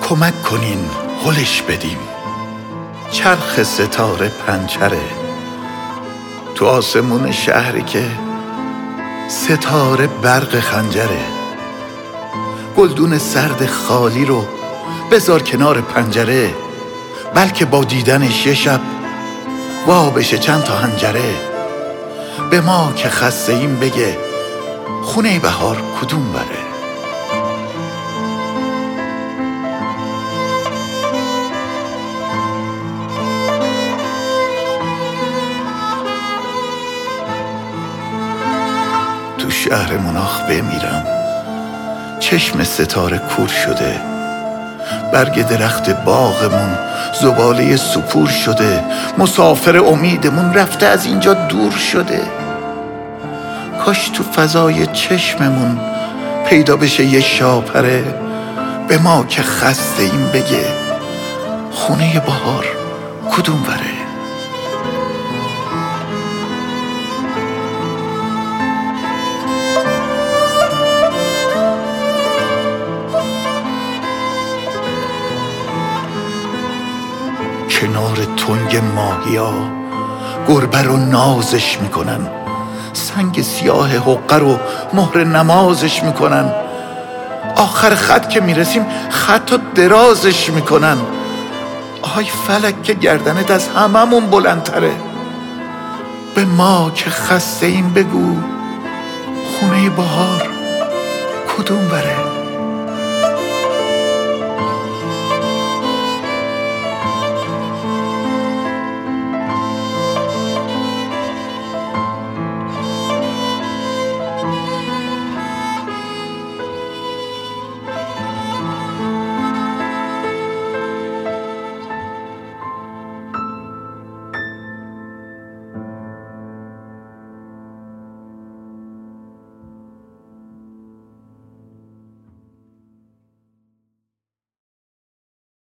کمک کنین هلش بدیم، چرخ ستاره پنچره. تو آسمون شهری که ستاره برق خنجره. گلدون سرد خالی رو بذار کنار پنجره، بلکه با دیدنش یه شب وا بشه چند تا حنجره. به ما که خسته ایم بگه خونه بهار کدوم بره. تو شهرمون آخ بمیرم، چشم ستاره کور شده. برگ درخت باغمون زباله سپور شده. مسافر امیدمون رفته از اینجا دور شده. کاش تو فضای چشممون پیدا بشه یه شاپره. به ما که خسته ایم بگه خونه بهار کدوم بره. کنار تنگ ماهیا گربه رو نازش میکنن، سنگ سیاه حقه رو مهر نمازش میکنن. آخر خط که میرسیم خط رو درازش میکنن. آهای فلک که گردنت از هممون بلندتره. به ما که خسته ایم بگو خونه بهار کدوم بره.